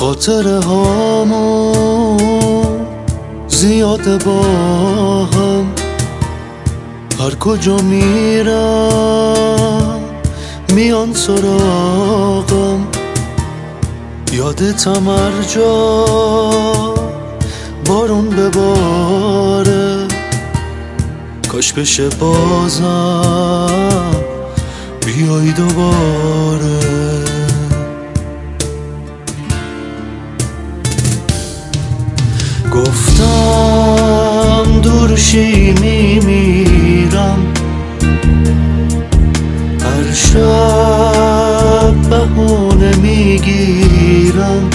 خاطره هامون زیاده با هم، هر کجا میرم میان سراغم. یادتم هر جا بارون بباره، کاش بشه بازم بیای دوباره. گفتم دورشی میمیرم، هر شب بهونه میگیرم.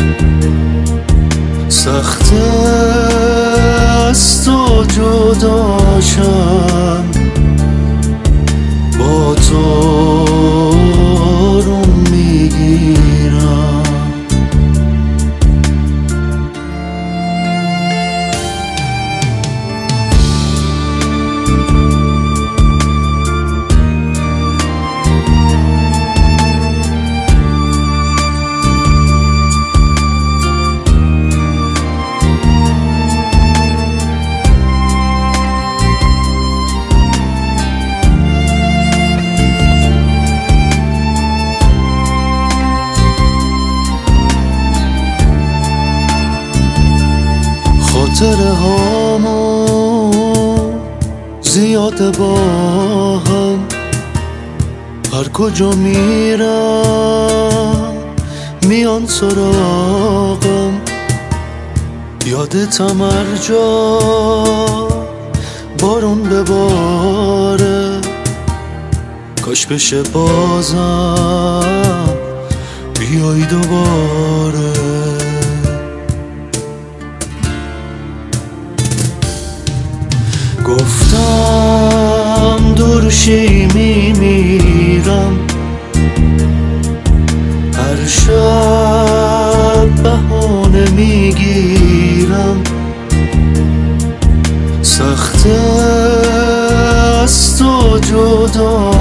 سخته از تو جداشم، با تو آروم میگیرم. خاطره هامون زیاده با هم، هر کجا میرم میان سراغم. یادتم هر جا بارون بباره، کاش بشه بازم بیای دوباره. گفتم دورشی میمیرم، هر شب بهونه میگیرم. سخته از تو جدا